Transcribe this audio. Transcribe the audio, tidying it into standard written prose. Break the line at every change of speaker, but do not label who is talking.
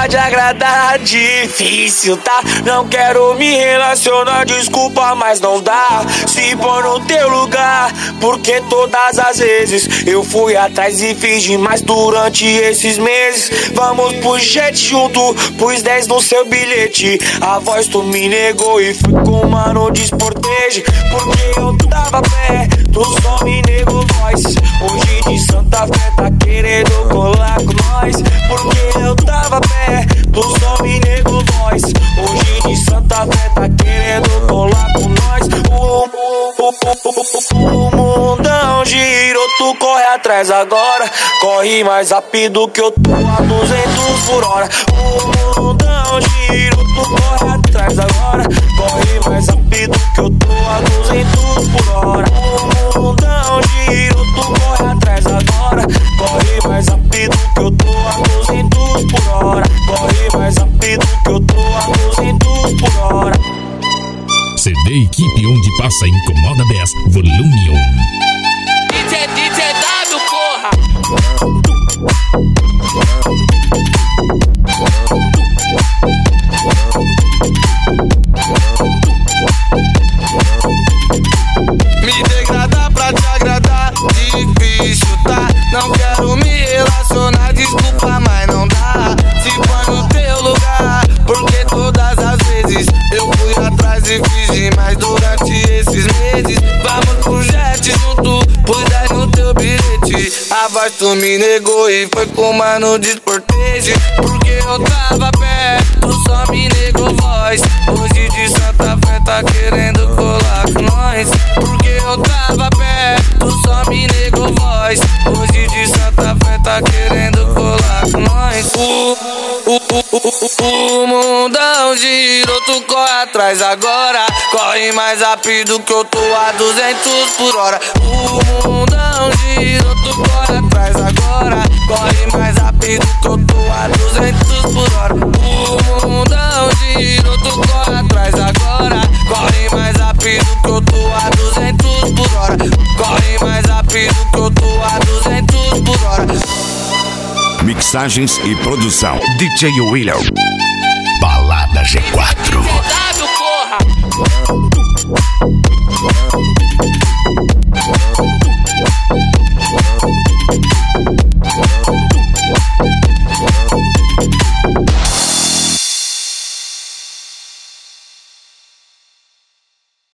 pra te agradar, difícil, tá? Não quero me relacionar, desculpa, mas não dá. Se pôr no teu lugar, porque todas as vezes eu fui atrás e fiz demais durante esses meses. Vamos pro jet junto, pus 10 no seu bilhete. A voz tu me negou e fui com mano desporteje. Porque eu tava pé, tu só me negou voz. Hoje de Santa Fé tá querendo colar com nós. Porque eu tava pé, tu só me negou voz. Hoje de Santa Fé tá querendo colar com nós. O mundão girou, tu corre atrás agora. Corre mais rápido que eu tô a 200 por hora. O mundão girou, tu corre atrás agora. Corre mais rápido que eu tô a 200 por hora. O mundão girou, tu corre atrás agora. Corre mais rápido que eu tô a 200 por hora. Corre mais rápido que eu tô a 200 por hora.
CD Equipe, onde passa Incomoda 10, volume 1.
DJ W, porra!
Me degradar pra te agradar, difícil, tá? Não quero me relacionar, desculpa, mas não dá. Se põe no teu lugar, porque todas as vezes eu fui atrás e fiz demais durante esses meses. Vamos pro jet junto, pus 10 no teu bilhete. A voz tu me negou e foi com mano desporteje. Porque eu tava perto, tu só me negou voz. Hoje de Santa Fé tá querendo colar com nós. Porque eu tava perto, tu só me negou voz. Hoje de Santa Fé tá querendo colar com nós. O mundão girou, tu corre atrás agora. Corre mais rápido que eu tô a 200 por hora. O mundão girou, tu corre atrás agora. Corre mais rápido que eu tô a 200 por hora. O mundão girou, tu corre atrás agora. Corre mais rápido que eu tô a 200 por hora. Corre mais rápido que eu tô a 200 por hora.
Mixagens e produção DJ William.
Balada G4.
W, porra!